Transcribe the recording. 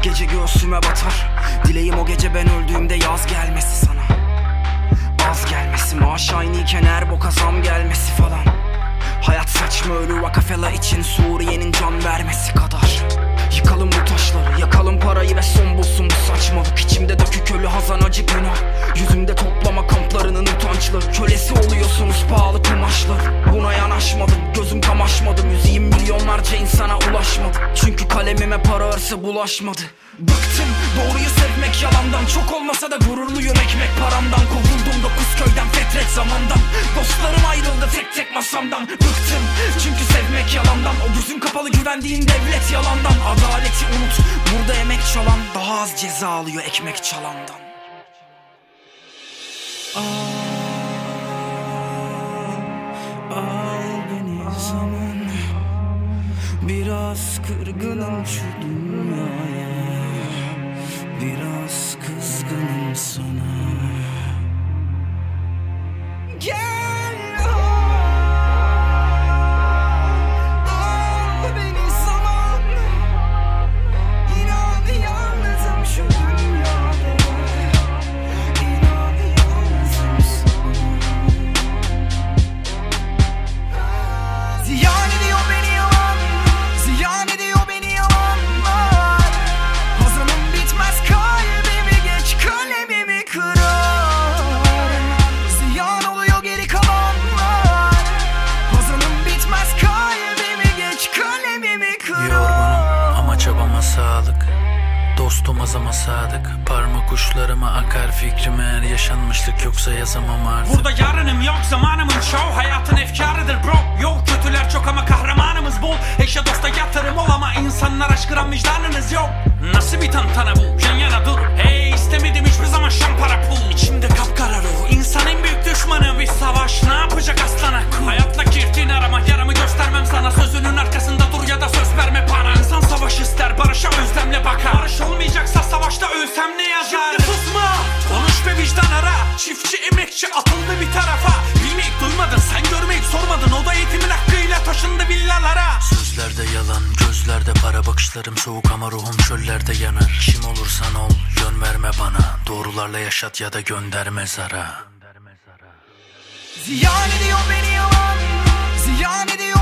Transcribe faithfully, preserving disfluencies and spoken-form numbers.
Gece göğsüme batar. Dileğim o gece ben öldüğümde yaz gelmesi sana. Az gelmesi, maaş aynıyken her boka zam gelmesi falan. Hayat saçma ölü Vakafela için Suriye'nin can vermesi kadar. Yıkalım bu taşları, yakalım parayı ve son bulsun bu saçmalık. İçimde dökük ölü hazan acı günah. Yüzümde toplama kamplarının utançları. Kölesi oluyorsunuz pahalı kumaşlar. Buna yanaşmadım, gözüm kamaşmadı. Müziğim milyonlarca insana ulaşmadı. Çünkü kalemime para hırsı bulaşmadı. Bıktım doğruyu sevmek yalandan. Çok olmasa da gururluyum ekmek paramdan. Kovuldum dokuz köyden fetret zamandan. Dostlarım ayrıldı tek tek masamdan. Bıktım çünkü sevmek yalandan. O gözün kapalı güvendiğin devlet yalandan. Adaleti unut, burada emek çalan daha az ceza alıyor ekmek çalandan. Al, al beni zaman. Biraz kırgınım şu dünyaya. Biraz kızgınım sana. Gel al, al beni zaman. İnan yalnızım şu dünyada. İnan yalnızım sana. Ziyan ediyor beni yalan. Ziyan ediyor beni yalanlar. Hazanım bitmez kalbimi geç kalemimi kırar. Ziyan oluyor geri kalanlar. Hazanım bitmez kalbimi geç kalemimi kırar. Yorgunum ama çabama sağlık. Dostum azama sadık. Parmak uçlarıma akar fikrim, eğer yaşanmışlık yoksa yazamam artık. Burada yarınım yok, zamanımın çoğu. Hayatın efkarıdır bro. Yok kötüler çok ama kahramanımız bol. Eşe dosta yatırım ol ama insanlar aşkıran vicdanınız yok. Nasıl bir tantana bu? Yan yana dur. Hey istemedim hiçbir zaman şampara pul. İçimde kapkara ruh. İnsan en büyük düşmanı bir savaş. Ne yapacak aslana kul? Hayatla kirtin arama, yaramı göstermem sana. Sözünün arkasında dur ya da söz verme bana. İnsan savaş ister, barışa özlemle bakar. Barış olmayacaksa savaşta ölsem ne yazar? Şimdi susma, konuş ve vicdan ara. Çiftçi emekçi atıldı bir tarafa. Bilmeyip duymadın, sen görmeyip sormadın. O da eğitimin hakkıyla taşındı villalara. Sözlerde yalan, gözlerde para, bakışlarım soğuk ama ruhum çöllerde yanar. Kim olursan ol, yön verme bana. Doğrularla yaşat ya da gönder mezara. Ziyan ediyor beni yalan. Ziyan ediyor